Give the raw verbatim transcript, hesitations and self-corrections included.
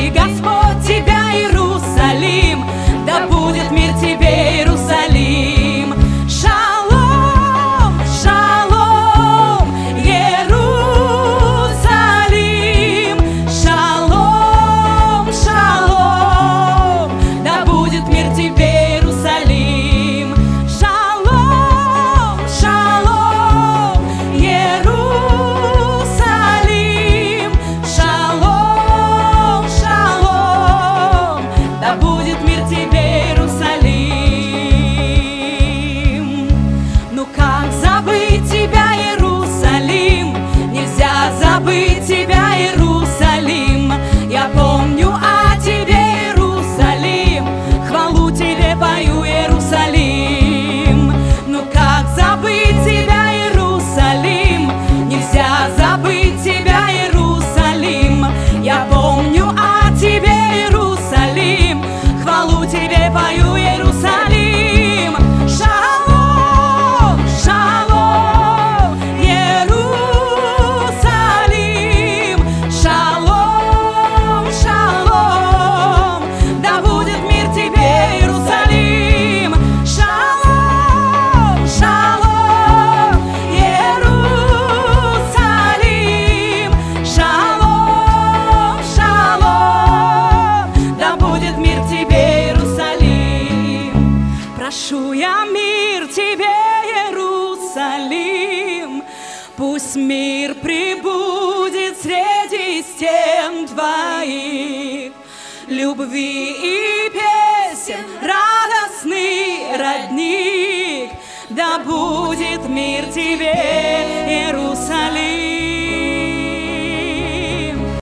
Благослови Господь тебя, Иерусалим, да будет мир тебе, Иерусалим. Шалом, шалом, Иерусалим. Шалом, шалом, да будет мир тебе, Иерусалим. Шалом, шалом, Иерусалим. Шалом, шалом, да будет мир тебе, Иерусалим. Ну как забыть тебя, Иерусалим? Нельзя забыть тебя, Иерусалим. Я помню о тебе, Иерусалим, хвалу тебе пою, Иерусалим. Ну как забыть тебя, Иерусалим? Нельзя забыть тебя, Иерусалим. Я помню о тебе, Иерусалим, хвалу тебе пою, Иерусалим. Шалом, шалом, Иерусалим. Шалом, шалом, да будет мир тебе, Иерусалим. Шалом, шалом, Иерусалим. Шалом, шалом, да будет мир тебе, Иерусалим. Прошу я мир тебе, Иерусалим, пусть мир пребудет среди стен твоих, любви и песен радостный родник, да будет мир тебе.